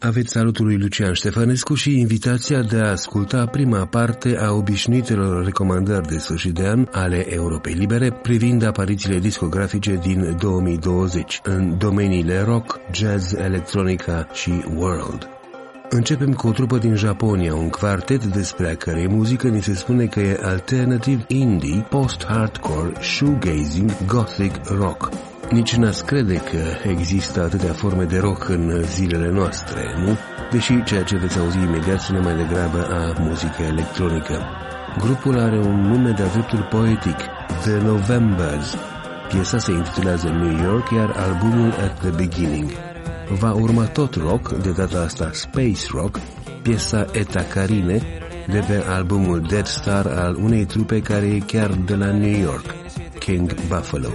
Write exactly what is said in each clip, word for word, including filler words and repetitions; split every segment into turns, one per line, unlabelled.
Aveți salutul lui Lucian Ștefănescu și invitația de a asculta prima parte a obișnuitelor recomandări de sfârșit de an ale Europei Libere privind aparițiile discografice din două mii douăzeci în domeniile rock, jazz, electronica și world. Începem cu o trupă din Japonia, un quartet despre a cărei muzică ni se spune că e alternative indie, post-hardcore, shoegazing, gothic rock. Nici n-ați crede că există atâtea forme de rock în zilele noastre, nu? Deși ceea ce veți auzi imediat sună mai degrabă a muzică electronică. Grupul are un nume de-a dreptul poetic, The Novembers. Piesa se intitulează New York, iar albumul At the Beginning. Va urma tot rock, de data asta space rock, piesa Eta Carine, de pe albumul Dead Star al unei trupe care e chiar de la New York, King Buffalo.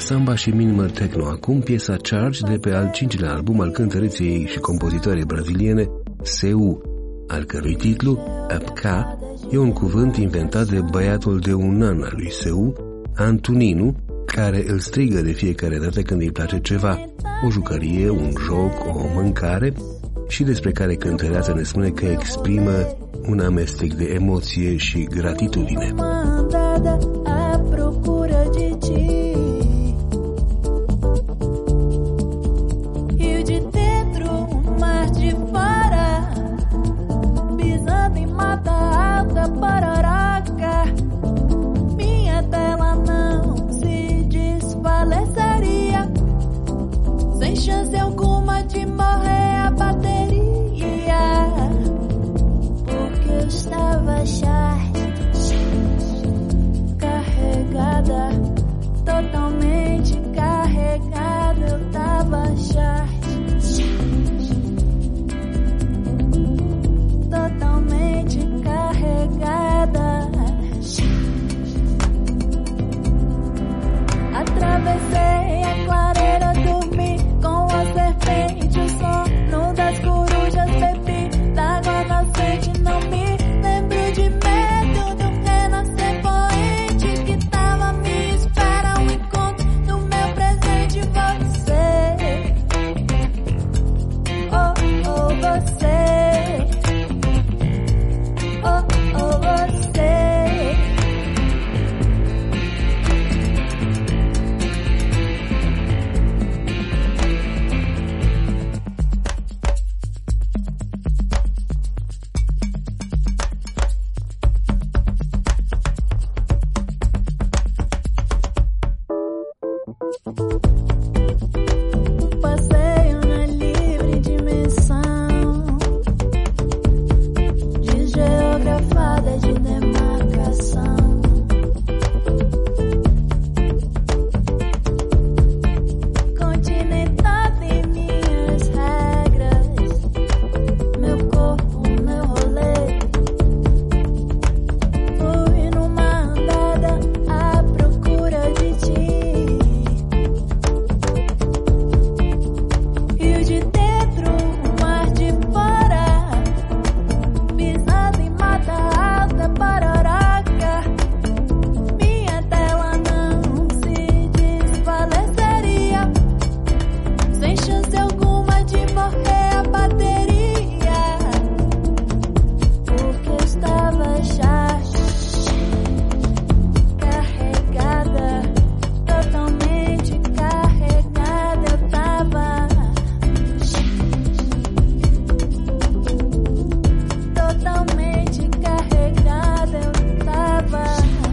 samba și minimal techno. Acum piesa Charge de pe al cincilea album al cântăreței și compozitoarei braziliene Seu, al cărui titlu, Apka, e un cuvânt inventat de băiatul de un an al lui Seu, Antonino, care îl strigă de fiecare dată când îi place ceva, o jucărie, un joc, o mâncare, și despre care cântăreața ne spune că exprimă un amestec de emoție și gratitudine.
Totalmente carregada, eu tava charge. Totalmente carregada. Atravessei a clareira, dormi com a serpente, o sono das corujas, bebi d'água nascente, não me lembro de medo do renascer poente que tava me espera o encontro do meu presente. Você, oh, oh, você, oh, oh, você. Passeio na livre dimensão desgeografada de demarcação. Continental tem minhas regras, meu corpo, meu rolê. Fui numa andada à procura de ti. Rio de dentro, mar de fora, pisando em mata alta, pararaca. Minha tela não se desfaleceria, sem chance alguma de morrer a bateria, porque eu estava charge, carregada, totalmente carregada, eu tava totalmente carregada, eu tava.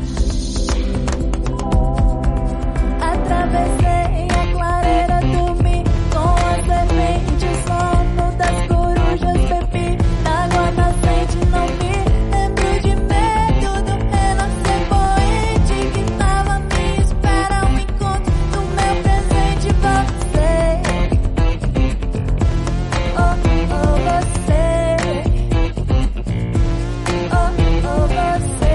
Atravessei a clareira, dormi com a serpente, o sono das corujas, bebi d'água nascente, não me lembro de medo do renascer poente que tava me espera o encontro do meu presente. Você, oh, oh, você, oh, oh, você.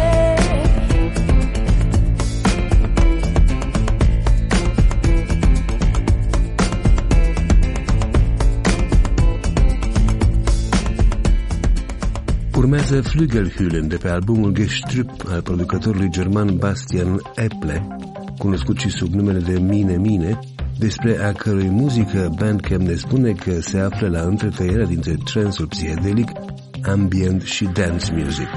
Urmează Flügelhülen de pe albumul Gestrüpp al producătorului german Bastian Epple, cunoscut și sub numele de Mine Mine, despre a cărui muzică Bandcamp ne spune că se află la întretăierea dintre trance-ul psihedelic, ambient și dance music.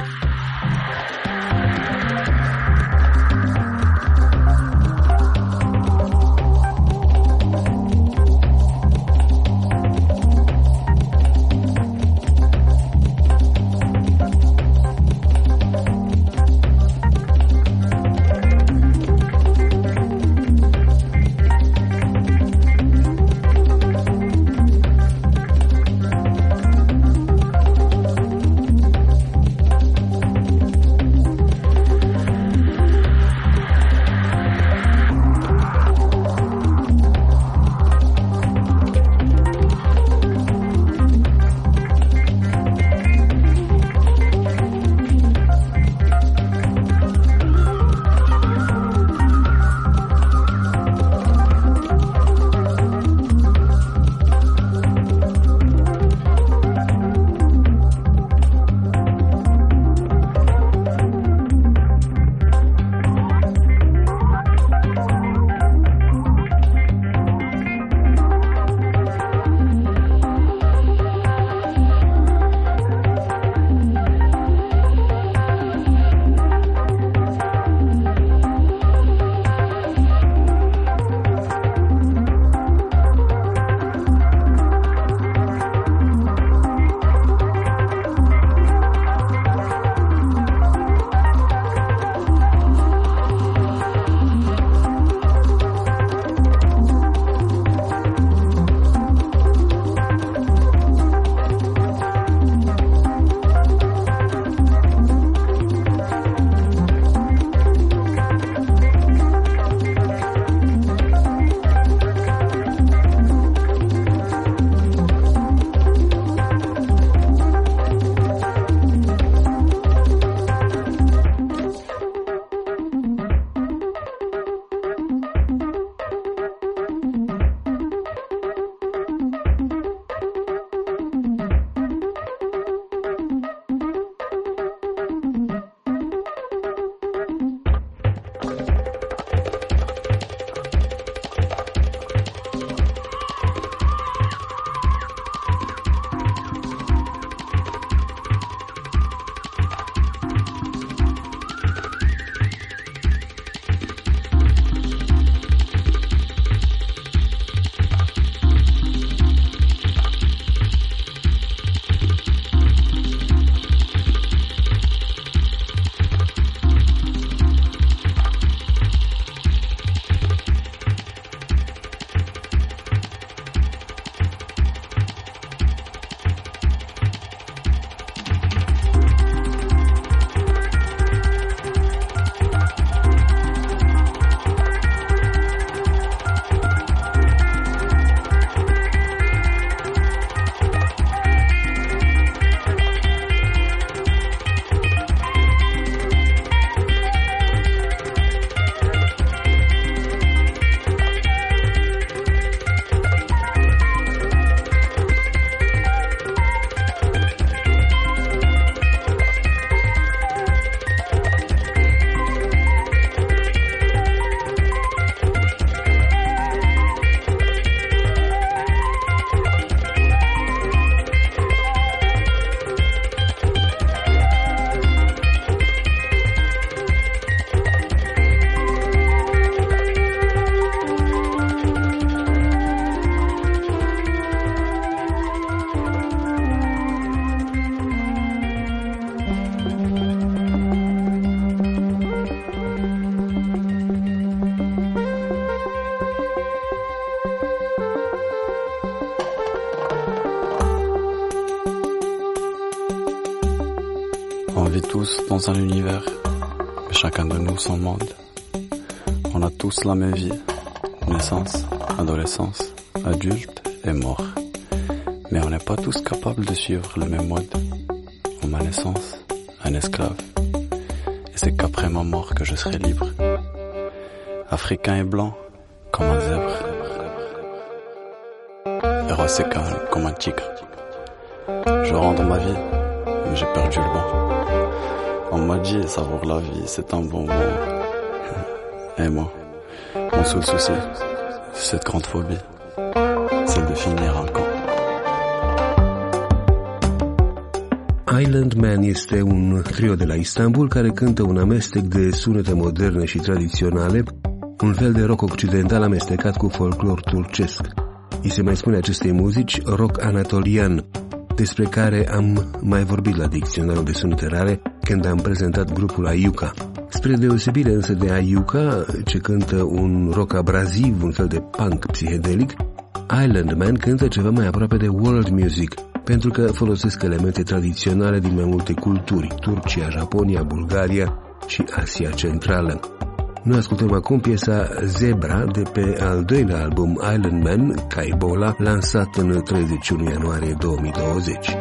tous dans un univers, mais chacun de nous son monde. On a tous la même vie, naissance, adolescence, adulte et mort. Mais on n'est pas tous capables de suivre le même mode. En ma naissance, un esclave. Et c'est qu'après ma mort que je serai libre. Africain et blanc, comme un zèbre. Féroce et calme, comme un tigre. Je rentre dans ma vie, mais j'ai perdu le vent. On m'a dit, savoir la vie, c'est un bon mot. Et moi, mon seul souci, c'est cette grande phobie, celle de finir un camp.
Island Man este un trio de la Istanbul care cântă un amestec de sunete moderne și tradiționale, un fel de rock occidental amestecat cu folclor turcesc. Îi se mai spune acestei muzici rock anatolian, despre care am mai vorbit la dicționarul de sunete rare când am prezentat grupul Ayuka. Spre deosebire însă de Ayuka, ce cântă un rock abraziv, un fel de punk psihedelic, Island Man cântă ceva mai aproape de world music, pentru că folosesc elemente tradiționale din mai multe culturi, Turcia, Japonia, Bulgaria și Asia Centrală. Noi ascultăm acum piesa Zebra de pe al doilea album Island Man, Kaibola, lansat în treizeci și unu ianuarie două mii douăzeci.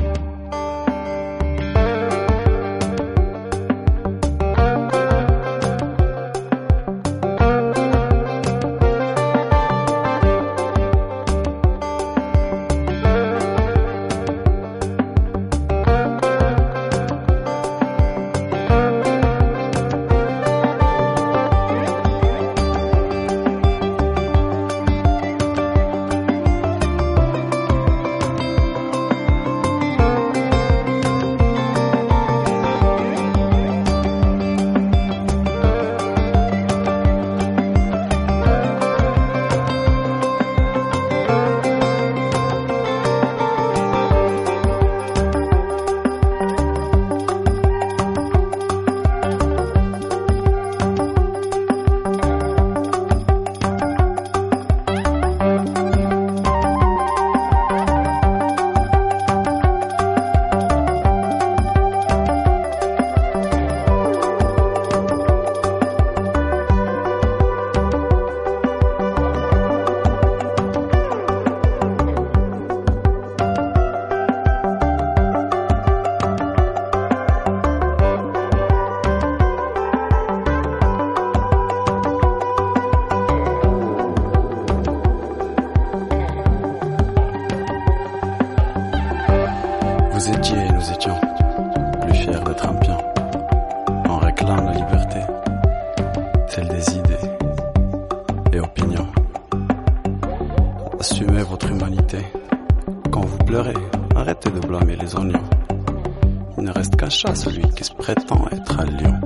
Vous étiez et nous étions plus fiers d'être un pion. On réclame la liberté, celle des idées et opinions. Assumez votre humanité. Quand vous pleurez, arrêtez de blâmer les oignons. Il ne reste qu'un chat, celui qui se prétend être un lion.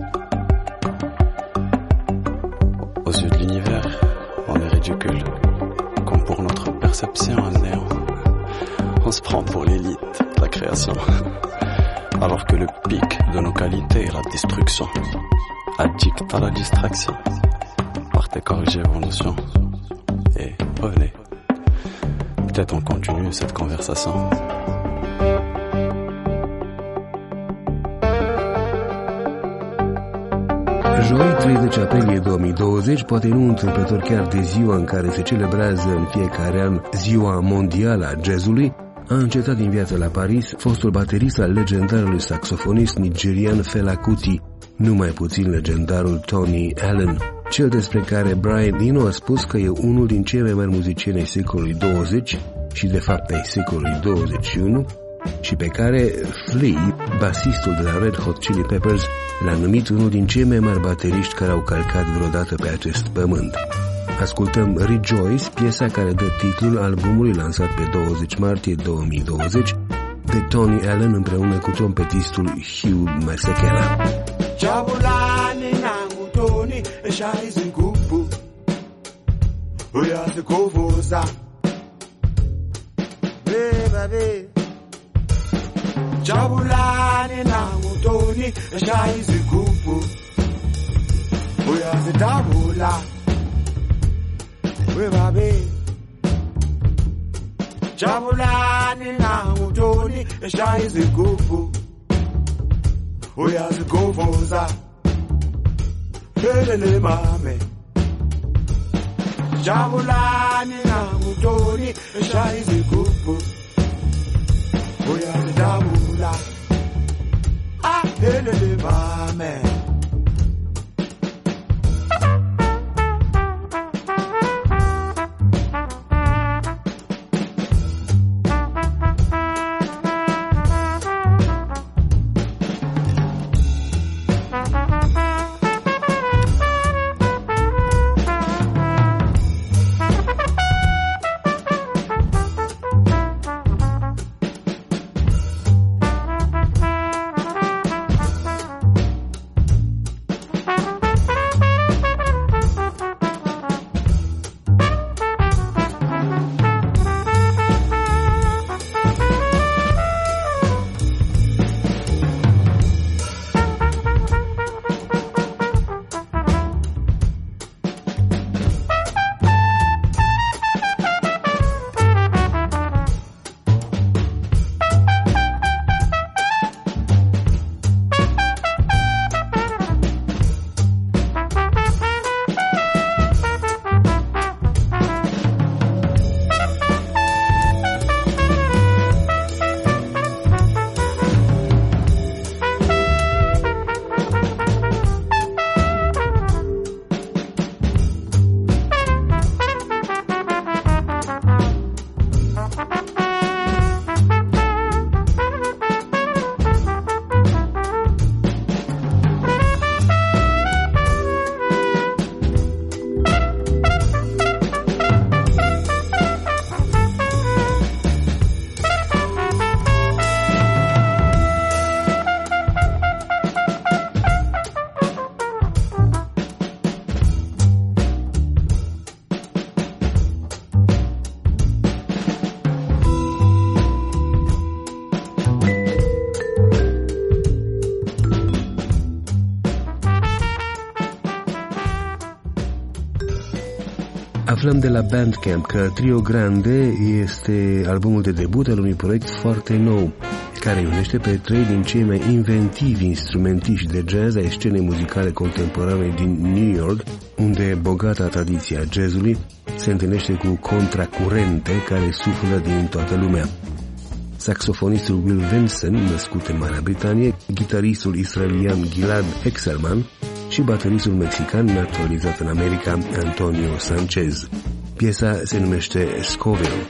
Aux yeux de l'univers, on est ridicule, comme pour notre perception un néant. On se prend pour l'élite de la création, alors que le pic de nos qualités est la destruction. Addict à la distraction, partez corriger vos notions et revenez. Peut-être on continue cette conversation.
Joi, treizeci aprilie două mii douăzeci, poate nu întâmplător chiar de ziua în care se celebrează în fiecare an Ziua Mondială a Jazzului, a încetat din viață la Paris fostul baterist al legendarului saxofonist nigerian Fela Kuti, nu mai puțin legendarul Tony Allen, cel despre care Brian Eno a spus că e unul din cei mai mari muzicieni ai secolului douăzeci și de fapt ai secolului douăzeci și unu, și pe care Flea, basistul de la Red Hot Chili Peppers, l-a numit unul din cei mai mari bateriști care au calcat vreodată pe acest pământ. Ascultăm Rejoice, piesa care dă titlul albumului lansat pe douăzeci martie două mii douăzeci de Tony Allen împreună cu trompetistul Hugh Masekela.
Jabulani nangu Tony eshayizigubu uyazikuvuza baby. Jabulani nangu Tony eshayizigubu uyazidabula baby. Jabulani nangu Tony eshayizigubu uyazigubuza helele mame jabulani nangutoni eshaya izigubhu uyazidabula ah helele mame.
Aflăm de la Bandcamp că Trio Grande este albumul de debut al unui proiect foarte nou, care unește pe trei din cei mai inventivi instrumentiști de jazz ai scenei muzicale contemporane din New York, unde bogata tradiție a jazzului se întâlnește cu contracurente care suflă din toată lumea. Saxofonistul Will Vinson, născut în Marea Britanie, gitaristul israelian Gilad Hexerman și bateristul mexican naturalizat în America, Antonio Sanchez. Piesa se numește Scoville.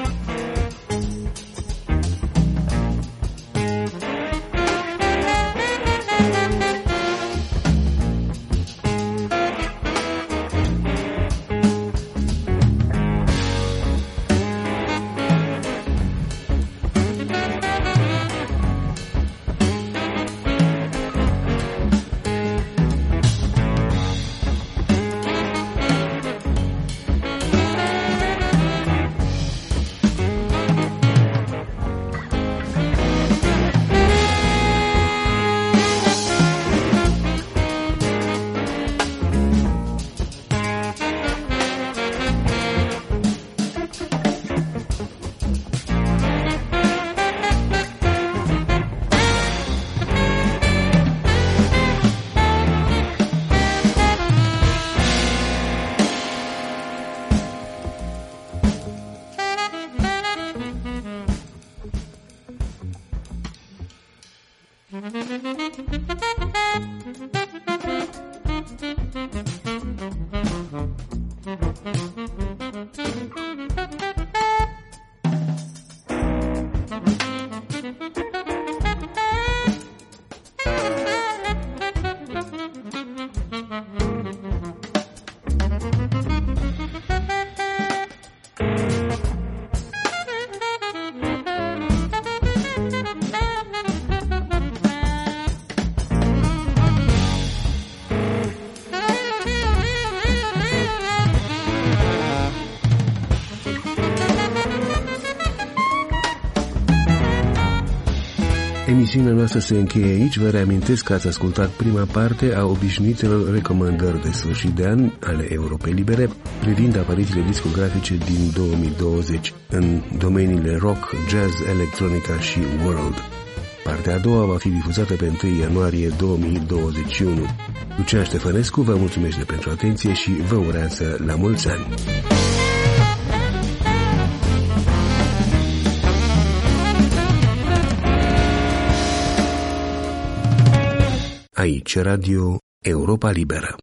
Emisiunea noastră se încheie aici. Vă reamintesc că ați ascultat prima parte a obișnuitelor recomandări de sfârșit de an ale Europei Libere privind aparițiile discografice din două mii douăzeci în domeniile rock, jazz, electronica și world. Partea a doua va fi difuzată pe întâi ianuarie două mii douăzeci și unu. Lucian Ștefănescu vă mulțumește pentru atenție și vă urează la mulți ani! Aici Radio Europa Liberă.